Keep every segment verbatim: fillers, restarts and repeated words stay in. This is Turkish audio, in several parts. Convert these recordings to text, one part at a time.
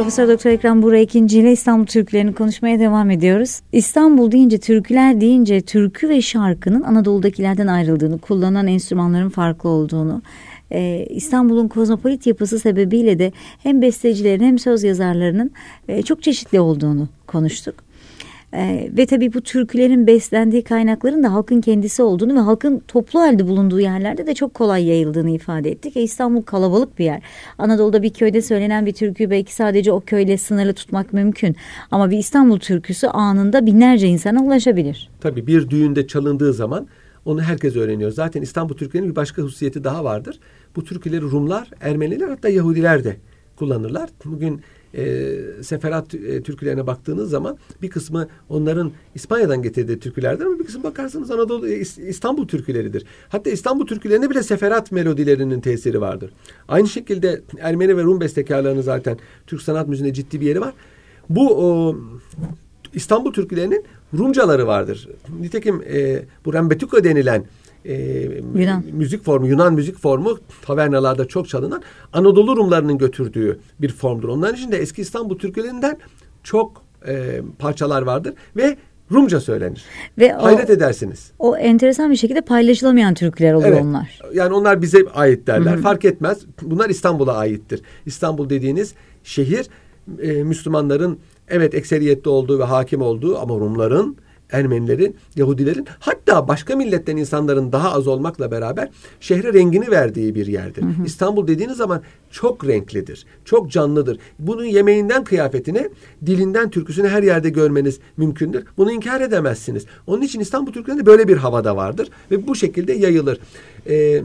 Profesör Doktor Ekrem Buğra ikinci ile İstanbul türkülerini konuşmaya devam ediyoruz. İstanbul deyince, türküler deyince türkü ve şarkının Anadolu'dakilerden ayrıldığını, kullanılan enstrümanların farklı olduğunu, Ee, İstanbul'un kozmopolit yapısı sebebiyle de hem bestecilerin hem söz yazarlarının e, çok çeşitli olduğunu konuştuk. Ee, ve tabii bu türkülerin beslendiği kaynakların da halkın kendisi olduğunu ve halkın toplu halde bulunduğu yerlerde de çok kolay yayıldığını ifade ettik. E, İstanbul kalabalık bir yer. Anadolu'da bir köyde söylenen bir türküyü belki sadece o köyle sınırlı tutmak mümkün. Ama bir İstanbul türküsü anında binlerce insana ulaşabilir. Tabii bir düğünde çalındığı zaman onu herkes öğreniyor. Zaten İstanbul türkülerinin bir başka hususiyeti daha vardır. Bu türküleri Rumlar, Ermeniler, hatta Yahudiler de kullanırlar. Bugün e, seferat e, türkülerine baktığınız zaman bir kısmı onların İspanya'dan getirdiği türkülerdir ama bir kısmı bakarsanız Anadolu, İstanbul türküleridir. Hatta İstanbul türkülerinde bile seferat melodilerinin tesiri vardır. Aynı şekilde Ermeni ve Rum bestekarlarının zaten Türk sanat müziğinde ciddi bir yeri var. Bu o, İstanbul türkülerinin Rumcaları vardır. Nitekim e, bu rembetuka denilen e, Yunan. müzik formu, Yunan müzik formu tavernalarda çok çalınan Anadolu Rumlarının götürdüğü bir formdur. Onların içinde eski İstanbul türkülerinden çok e, parçalar vardır ve Rumca söylenir. Ve hayret o, edersiniz. O enteresan bir şekilde paylaşılamayan türküler oluyor, evet, onlar. Yani onlar bize ait derler. Hı-hı. Fark etmez. Bunlar İstanbul'a aittir. İstanbul dediğiniz şehir e, Müslümanların evet ekseriyette olduğu ve hakim olduğu ama Rumların, Ermenilerin, Yahudilerin, hatta başka milletten insanların daha az olmakla beraber şehre rengini verdiği bir yerdir. Hı hı. İstanbul dediğiniz zaman çok renklidir, çok canlıdır. Bunun yemeğinden kıyafetine, dilinden türküsüne her yerde görmeniz mümkündür. Bunu inkar edemezsiniz. Onun için İstanbul türkülerinde böyle bir havada vardır ve bu şekilde yayılır. Ee,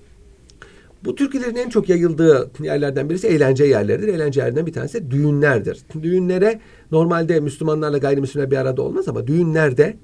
Bu türkülerin en çok yayıldığı yerlerden birisi eğlence yerleridir. Eğlence yerlerinden bir tanesi de düğünlerdir. Düğünlere normalde Müslümanlarla gayrimüslimler bir arada olmaz ama düğünlerde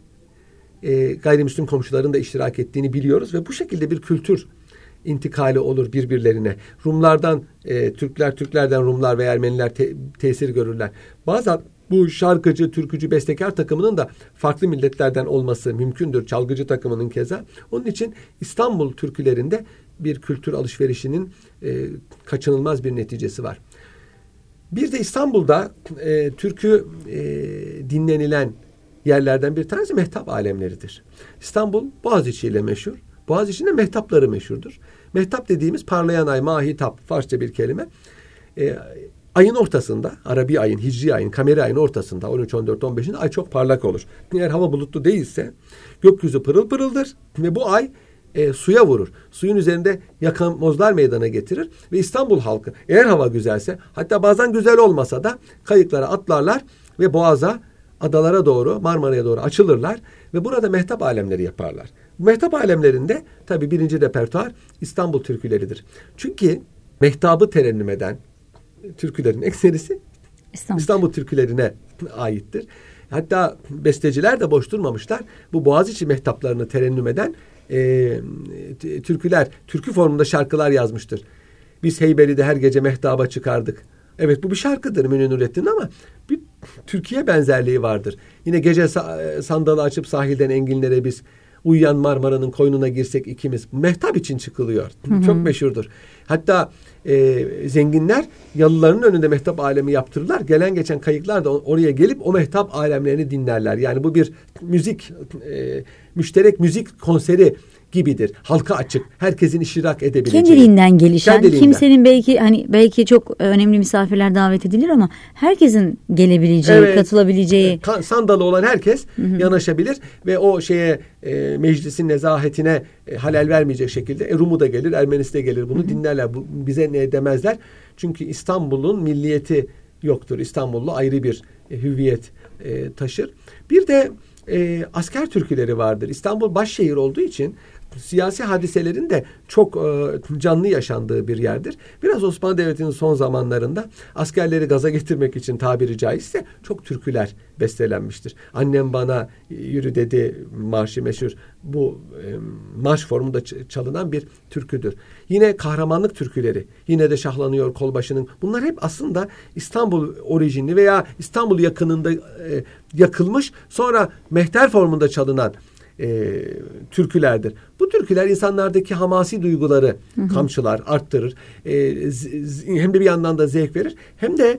e, gayrimüslim komşuların da iştirak ettiğini biliyoruz ve bu şekilde bir kültür intikali olur birbirlerine. Rumlardan e, Türkler, Türklerden Rumlar ve Ermeniler te- tesir görürler. Bazen bu şarkıcı, türkücü, bestekar takımının da farklı milletlerden olması mümkündür. Çalgıcı takımının keza. Onun için İstanbul türkülerinde bir kültür alışverişinin e, kaçınılmaz bir neticesi var. Bir de İstanbul'da e, türkü e, dinlenilen yerlerden bir tanesi mehtap alemleridir. İstanbul Boğaziçi ile meşhur. Boğaziçi'nde mehtapları meşhurdur. Mehtap dediğimiz parlayan ay, mahitap, Farsça bir kelime. E, ayın ortasında, Arabi ayın, Hicri ayın, Kameri ayın ortasında on üç, on dört, on beşinde ay çok parlak olur. Eğer hava bulutlu değilse gökyüzü pırıl pırıldır ve bu ay E, suya vurur. Suyun üzerinde yakamozlar meydana getirir ve İstanbul halkı eğer hava güzelse, hatta bazen güzel olmasa da kayıklara atlarlar ve boğaza, adalara doğru, Marmara'ya doğru açılırlar ve burada mehtap alemleri yaparlar. Bu mehtap alemlerinde tabii birinci repertuar İstanbul türküleridir. Çünkü mehtabı terennüm eden türkülerin ekserisi İstanbul, İstanbul türkülerine aittir. Hatta besteciler de boş durmamışlar. Bu Boğaziçi mehtaplarını terennüm eden E, türküler, türkü formunda şarkılar yazmıştır. Biz Heybeli'de her gece mehtaba çıkardık. Evet, bu bir şarkıdır Münir Nurettin ama bir Türkiye benzerliği vardır. Yine gece sa- sandalı açıp sahilden enginlere biz uyuyan Marmara'nın koynuna girsek ikimiz. Mehtap için çıkılıyor. Hı hı. Çok meşhurdur. Hatta e, zenginler yalılarının önünde mehtap alemi yaptırırlar. Gelen geçen kayıklar da oraya gelip o mehtap alemlerini dinlerler. Yani bu bir müzik, e, müşterek müzik konseri gibidir. Halka açık. Herkesin iştirak edebileceği. Kendiliğinden gelişen, Kendiliğinden. Kimsenin belki hani belki çok önemli misafirler davet edilir ama herkesin gelebileceği, evet, katılabileceği. Sandalı olan herkes hı hı. yanaşabilir ve o şeye e, meclisin nezahetine e, halel vermeyecek şekilde e, Rum'u da gelir, Ermenisi de gelir. Bunu hı hı. dinlerler. Bu, bize ne demezler. Çünkü İstanbul'un milliyeti yoktur. İstanbullu ayrı bir e, hüviyet e, taşır. Bir de e, asker türküleri vardır. İstanbul başşehir olduğu için siyasi hadiselerin de çok e, canlı yaşandığı bir yerdir. Biraz Osmanlı Devleti'nin son zamanlarında askerleri gaza getirmek için tabiri caizse çok türküler bestelenmiştir. Annem bana yürü dedi marşı meşhur. Bu e, marş formunda ç- çalınan bir türküdür. Yine kahramanlık türküleri. Yine de şahlanıyor kolbaşının. Bunlar hep aslında İstanbul orijinli veya İstanbul yakınında e, yakılmış sonra mehter formunda çalınan E, türkülerdir. Bu türküler insanlardaki hamasi duyguları hı hı. kamçılar, arttırır. E, z, z, hem de bir yandan da zevk verir. Hem de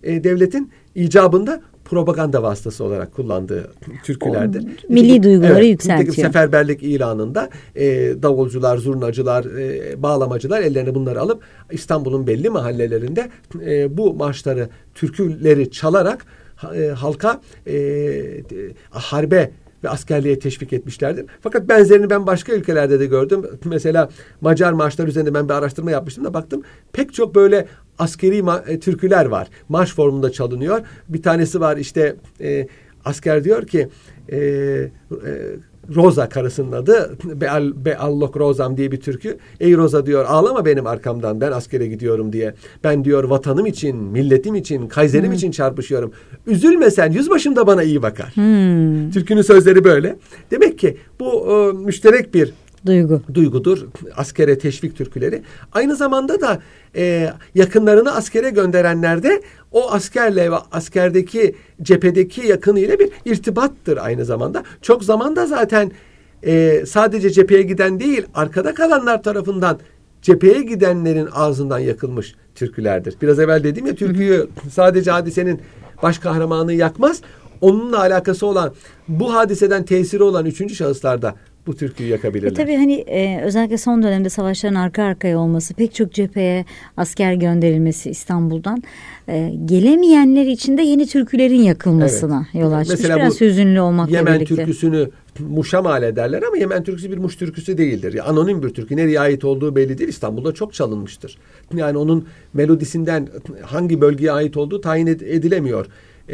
e, devletin icabında propaganda vasıtası olarak kullandığı türkülerdir. O, milli nitekim, duyguları evet, yükseltiyor. nitekim seferberlik ilanında e, davulcular, zurnacılar, e, bağlamacılar ellerine bunları alıp İstanbul'un belli mahallelerinde e, bu marşları, türküleri çalarak e, halka e, e, harbe ve askerliğe teşvik etmişlerdir. Fakat benzerini ben başka ülkelerde de gördüm. Mesela Macar marşlar üzerinde ben bir araştırma yapmıştım da baktım pek çok böyle askeri ma- e, türküler var. Marş formunda çalınıyor. Bir tanesi var işte e, asker diyor ki e, e, Rosa karısının adı Beal, Beallok Rozam diye bir türkü. Ey Rosa diyor ağlama benim arkamdan ben askere gidiyorum diye. Ben diyor vatanım için, milletim için, Kaiserim hmm. için çarpışıyorum. Üzülme sen yüzbaşım da bana iyi bakar. Hmm. Türkünün sözleri böyle. Demek ki bu e, müşterek bir Duygu. duygudur. Askere teşvik türküleri. Aynı zamanda da e, yakınlarını askere gönderenler de o askerle ve askerdeki cephedeki yakınıyla bir irtibattır aynı zamanda. Çok zamanda zaten e, sadece cepheye giden değil, arkada kalanlar tarafından cepheye gidenlerin ağzından yakılmış türkülerdir. Biraz evvel dedim ya türküyü sadece hadisenin baş kahramanı yakmaz. Onunla alakası olan, bu hadiseden tesiri olan üçüncü şahıslarda bu türküyü yakabilirler. E tabii hani e, özellikle son dönemde savaşların arka arkaya olması, pek çok cepheye asker gönderilmesi İstanbul'dan e, gelemeyenler için de yeni türkülerin yakılmasına evet. yol açmış. Mesela biraz hüzünlü olmakla Yemen birlikte. Yemen türküsünü Muş'a mal ederler ama Yemen türküsü bir Muş türküsü değildir. Yani anonim bir türkü. Nereye ait olduğu belli değil. İstanbul'da çok çalınmıştır. Yani onun melodisinden hangi bölgeye ait olduğu tayin edilemiyor.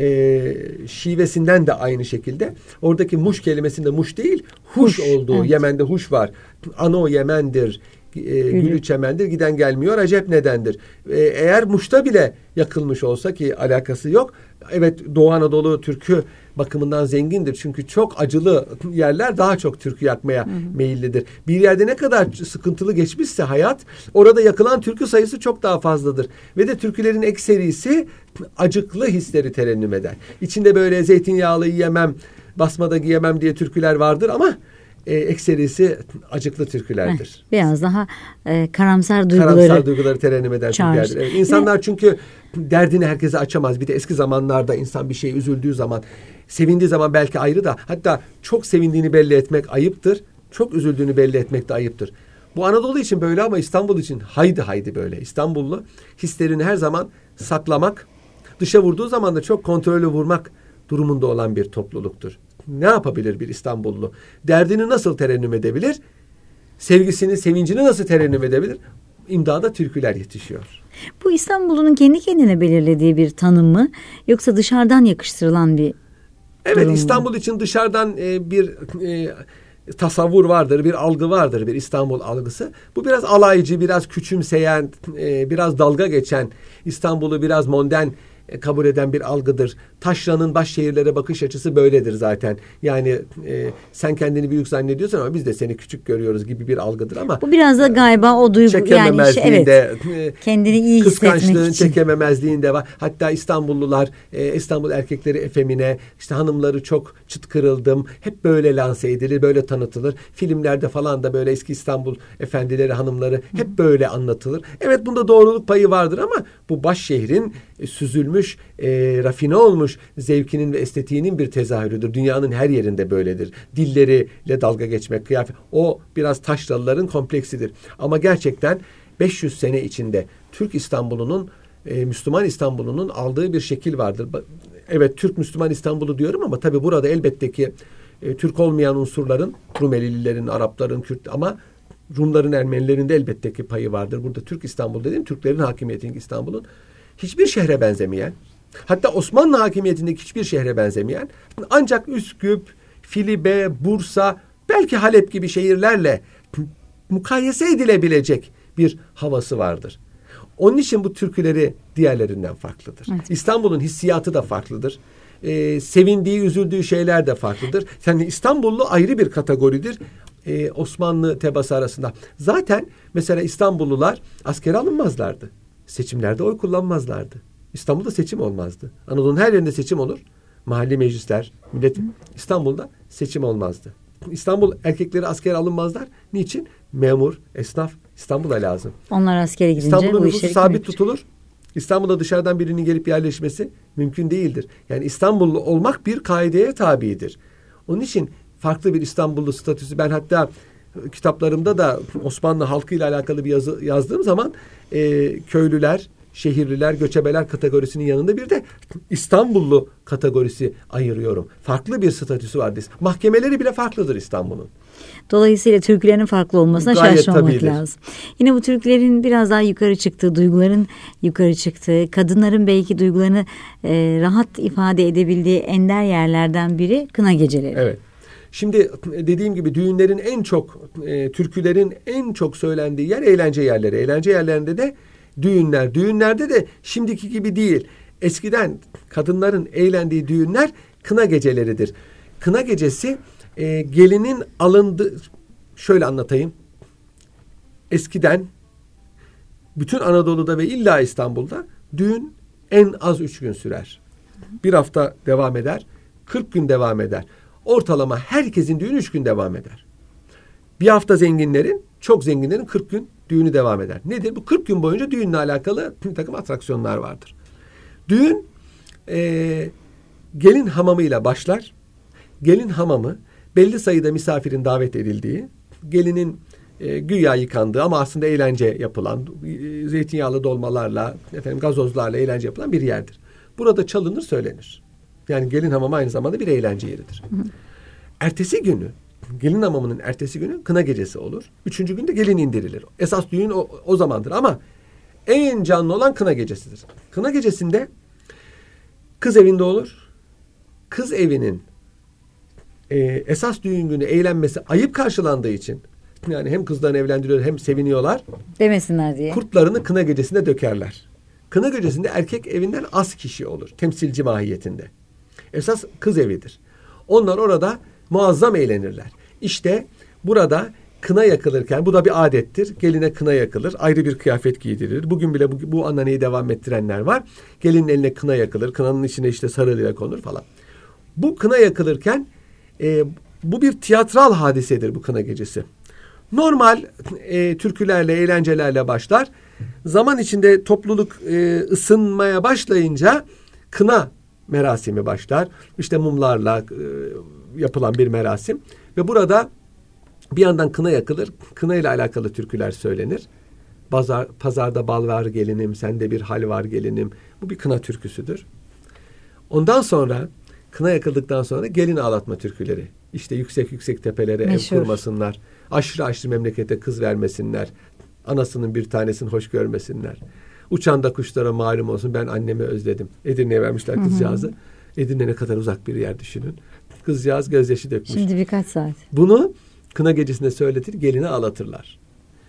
E, şivesinden de aynı şekilde. Oradaki muş kelimesinde muş değil, huş, huş olduğu. Evet. Yemen'de huş var. Ano Yemen'dir. E, gülü çemendir. Giden gelmiyor. Acep nedendir? E, eğer Muş'ta bile yakılmış olsa ki alakası yok. Evet Doğu Anadolu türkü bakımından zengindir. Çünkü çok acılı yerler daha çok türkü yakmaya hı hı. meyillidir. Bir yerde ne kadar sıkıntılı geçmişse hayat, orada yakılan türkü sayısı çok daha fazladır. Ve de türkülerin ekserisi acıklı hisleri terennüm eder. İçinde böyle zeytinyağlı yiyemem, basmada giyemem diye türküler vardır ama e, ekserisi acıklı türkülerdir. Heh, biraz daha e, karamsar duyguları. Karamsar duyguları terennüm eden türkülerdir. Evet, insanlar çünkü derdini herkese açamaz. Bir de eski zamanlarda insan bir şey üzüldüğü zaman, sevindiği zaman belki ayrı da, hatta çok sevindiğini belli etmek ayıptır. Çok üzüldüğünü belli etmek de ayıptır. Bu Anadolu için böyle ama İstanbul için haydi haydi böyle. İstanbullu hislerini her zaman saklamak, dışa vurduğu zaman da çok kontrollü vurmak durumunda olan bir topluluktur. Ne yapabilir bir İstanbullu? Derdini nasıl terennüm edebilir? Sevgisini, sevincini nasıl terennüm edebilir? İmdada türküler yetişiyor. Bu İstanbul'un kendi kendine belirlediği bir tanım mı? Yoksa dışarıdan yakıştırılan bir Evet, durum İstanbul mu? için dışarıdan e, bir e, tasavvur vardır, bir algı vardır, bir İstanbul algısı. Bu biraz alaycı, biraz küçümseyen, e, biraz dalga geçen, İstanbul'u biraz modern kabul eden bir algıdır. Taşra'nın baş şehirlere bakış açısı böyledir zaten. Yani e, sen kendini büyük zannediyorsan ama biz de seni küçük görüyoruz gibi bir algıdır ama bu biraz da galiba o duygu yani işte, evet, e, kendini iyi kıskançlığın için. çekememezliğinde var. Hatta İstanbullular, e, İstanbul erkekleri efemine, işte hanımları çok çıt kırıldım. Hep böyle lanse edilir, böyle tanıtılır. Filmlerde falan da böyle eski İstanbul efendileri, hanımları hep böyle anlatılır. Evet, bunda doğruluk payı vardır ama bu baş şehrin e, süzülmüş, e, rafine olmuş zevkinin ve estetiğinin bir tezahürüdür. Dünyanın her yerinde böyledir. Dilleriyle dalga geçmek, kıyafet. O biraz Taşralıların kompleksidir. Ama gerçekten beş yüz sene içinde Türk İstanbul'unun, e, Müslüman İstanbul'unun aldığı bir şekil vardır. Evet, Türk Müslüman İstanbul'u diyorum ama tabii burada elbette ki e, Türk olmayan unsurların, Rumelililerin, Arapların, Kürt ama Rumların, Ermenilerin de elbette ki payı vardır. Burada Türk İstanbul dediğim Türklerin hakimiyetindeki İstanbul'un hiçbir şehre benzemeyen, hatta Osmanlı hakimiyetindeki hiçbir şehre benzemeyen, ancak Üsküp, Filibe, Bursa, belki Halep gibi şehirlerle mukayese edilebilecek bir havası vardır. Onun için bu türküleri diğerlerinden farklıdır. Evet. İstanbul'un hissiyatı da farklıdır. Ee, sevindiği, üzüldüğü şeyler de farklıdır. Yani İstanbullu ayrı bir kategoridir. Ee, Osmanlı tebaası arasında. Zaten mesela İstanbullular askere alınmazlardı. Seçimlerde oy kullanmazlardı. İstanbul'da seçim olmazdı. Anadolu'nun her yerinde seçim olur. Mahalli meclisler, millet. İstanbul'da seçim olmazdı. İstanbul erkekleri askere alınmazlar. Niçin? Memur, esnaf İstanbul'a lazım. Onlar askere gidince İstanbul'un bu nüfusu işleri sabit tutulur. İstanbul'a dışarıdan birinin gelip yerleşmesi mümkün değildir. Yani İstanbullu olmak bir kaideye tabidir. Onun için farklı bir İstanbullu statüsü, ben hatta kitaplarımda da Osmanlı halkıyla alakalı bir yazı yazdığım zaman e, köylüler, şehirliler, göçebeler kategorisinin yanında bir de İstanbullu kategorisi ayırıyorum. Farklı bir statüsü vardır. Mahkemeleri bile farklıdır İstanbul'un. Dolayısıyla türkülerin farklı olmasına Gayet şaşmamak tabidir. lazım. Yine bu türkülerin biraz daha yukarı çıktığı, duyguların yukarı çıktığı, kadınların belki duygularını e, rahat ifade edebildiği ender yerlerden biri kına geceleri. Evet. Şimdi dediğim gibi düğünlerin en çok, e, türkülerin en çok söylendiği yer eğlence yerleri. Eğlence yerlerinde de düğünler. Düğünlerde de şimdiki gibi değil. Eskiden kadınların eğlendiği düğünler kına geceleridir. Kına gecesi e, gelinin alındığı, şöyle anlatayım. Eskiden bütün Anadolu'da ve illa İstanbul'da düğün en az üç gün sürer. Bir hafta devam eder, kırk gün devam eder. Ortalama herkesin düğünü üç gün devam eder. Bir hafta zenginlerin, çok zenginlerin kırk gün düğünü devam eder. Nedir? Bu kırk gün boyunca düğünle alakalı bir takım atraksiyonlar vardır. Düğün e, gelin hamamıyla başlar. Gelin hamamı belli sayıda misafirin davet edildiği, gelinin e, güya yıkandığı ama aslında eğlence yapılan, e, zeytinyağlı dolmalarla, efendim gazozlarla eğlence yapılan bir yerdir. Burada çalınır, söylenir. Yani gelin hamamı aynı zamanda bir eğlence yeridir. Hı hı. Ertesi günü, gelin hamamının ertesi günü kına gecesi olur. Üçüncü günde gelin indirilir. Esas düğün o, o zamandır ama en canlı olan kına gecesidir. Kına gecesinde kız evinde olur. Kız evinin e, esas düğün günü eğlenmesi ayıp karşılandığı için, yani hem kızlarını evlendiriyor hem seviniyorlar. Demesinler diye. Kurtlarını kına gecesinde dökerler. Kına gecesinde erkek evinden az kişi olur. Temsilci mahiyetinde. Esas kız evidir. Onlar orada muazzam eğlenirler. İşte burada kına yakılırken, bu da bir adettir. Geline kına yakılır. Ayrı bir kıyafet giydirilir. Bugün bile bu, bu ananeyi devam ettirenler var. Gelinin eline kına yakılır. Kınanın içine işte sarı lila konur falan. Bu kına yakılırken e, bu bir tiyatral hadisedir bu kına gecesi. Normal e, türkülerle, eğlencelerle başlar. Zaman içinde topluluk e, ısınmaya başlayınca kına merasimi başlar. İşte mumlarla e, yapılan bir merasim. Ve burada bir yandan kına yakılır. Kına ile alakalı türküler söylenir. Pazar, pazarda bal var gelinim, sende bir hal var gelinim. Bu bir kına türküsüdür. Ondan sonra kına yakıldıktan sonra gelin ağlatma türküleri. İşte yüksek yüksek tepelere Meşhur. ev kurmasınlar. Aşırı aşırı memlekete kız vermesinler. Anasının bir tanesini hoş görmesinler. Uçan da kuşlara malum olsun, ben annemi özledim. Edirne'ye vermişler kızcağızı. Edirne ne kadar uzak bir yer düşünün. Kızcağız gözyaşı dökmüş. Şimdi birkaç saat. Bunu kına gecesinde söyletir, gelini ağlatırlar.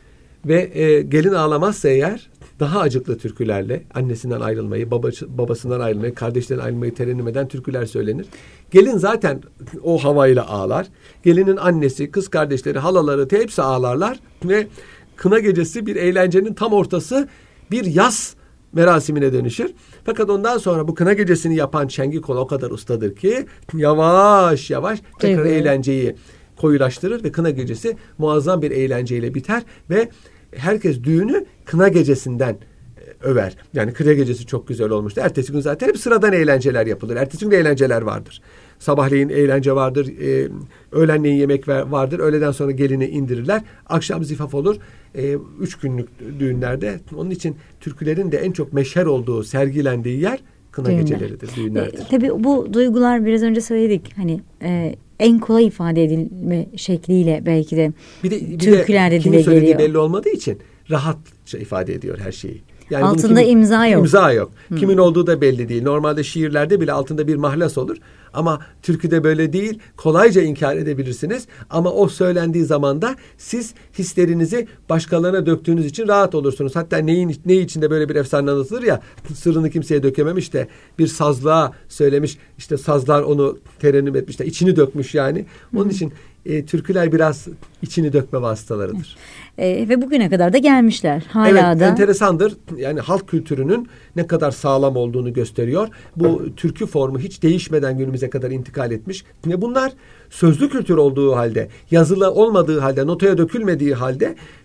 Ve e, gelin ağlamazsa eğer daha acıklı türkülerle annesinden ayrılmayı, babası, babasından ayrılmayı, kardeşlerinden ayrılmayı terennüm eden türküler söylenir. Gelin zaten o havayla ağlar. Gelinin annesi, kız kardeşleri, halaları hepsi ağlarlar ve kına gecesi bir eğlencenin tam ortası, bir yaz merasimine dönüşür. Fakat ondan sonra bu kına gecesini yapan Çengikol o kadar ustadır ki yavaş yavaş tekrar evet. eğlenceyi koyulaştırır ve kına gecesi muazzam bir eğlenceyle biter ve herkes düğünü kına gecesinden över. Yani kına gecesi çok güzel olmuştu. Ertesi gün zaten hep sıradan eğlenceler yapılır. Ertesi gün de eğlenceler vardır. Sabahleyin eğlence vardır. E, öğlenleyin yemek vardır. Öğleden sonra gelini indirirler. Akşam zifaf olur. E, üç günlük düğünlerde. Onun için türkülerin de en çok meşher olduğu, sergilendiği yer kına Düğünler. geceleridir, düğünlerdir. E, tabii bu duygular biraz önce söyledik. Hani e, en kolay ifade edilme şekliyle belki de bir de, bir türkülerde de, dile kimin söylediği geliyor. belli olmadığı için rahatça ifade ediyor her şeyi. Yani altında kimin, imza yok. İmza yok. Hmm. Kimin olduğu da belli değil. Normalde şiirlerde bile altında bir mahlas olur. Ama türküde böyle değil. Kolayca inkar edebilirsiniz. Ama o söylendiği zaman da siz hislerinizi başkalarına döktüğünüz için rahat olursunuz. Hatta neyin ne içinde böyle bir efsane anlatılır ya, sırrını kimseye dökememiş de bir sazlığa söylemiş. İşte sazlar onu terennüm etmiş de içini dökmüş yani. Onun hmm. için e, türküler biraz içini dökme vasıtalarıdır. E, ve bugüne kadar da gelmişler. Hala evet, da. enteresandır. Yani halk kültürünün ne kadar sağlam olduğunu gösteriyor. Bu türkü formu hiç değişmeden günümüze kadar intikal etmiş. Ve bunlar sözlü kültür olduğu halde, yazılı olmadığı halde, notaya dökülmediği halde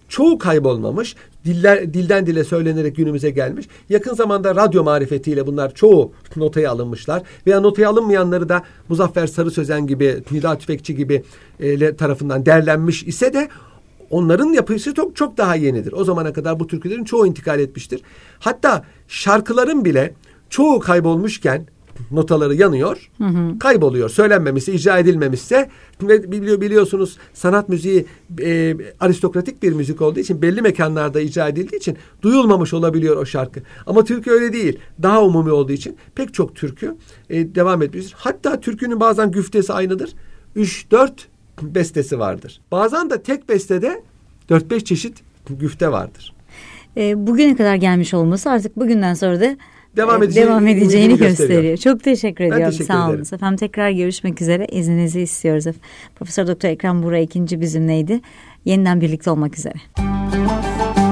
çoğu kaybolmamış. Diller, dilden dile söylenerek günümüze gelmiş. Yakın zamanda radyo marifetiyle bunlar çoğu notaya alınmışlar. Veya notaya alınmayanları da Muzaffer Sarı Sözen gibi, Nida Tüfekçi gibi e, tarafından derlenmiş ise de onların yapısı çok çok daha yenidir. O zamana kadar bu türkülerin çoğu intikal etmiştir. Hatta şarkıların bile çoğu kaybolmuşken notaları yanıyor, hı hı. kayboluyor. Söylenmemişse, icra edilmemişse ve biliyor, biliyorsunuz sanat müziği e, aristokratik bir müzik olduğu için belli mekanlarda icra edildiği için duyulmamış olabiliyor o şarkı. Ama türkü öyle değil. Daha umumi olduğu için pek çok türkü e, devam etmiştir. Hatta türkünün bazen güftesi aynıdır. üç dört bestesi vardır. Bazen de tek bestede dört beş çeşit güfte vardır. E, bugüne kadar gelmiş olması artık bugünden sonra da devam edeceğini, devam edeceğini gösteriyor. gösteriyor. Çok teşekkür ben ediyorum. Teşekkür Sağ olun. Efendim tekrar görüşmek üzere. İzninizi istiyoruz. Profesör Doktor Ekrem Buğra ikinci bizimleydi. Yeniden birlikte olmak üzere.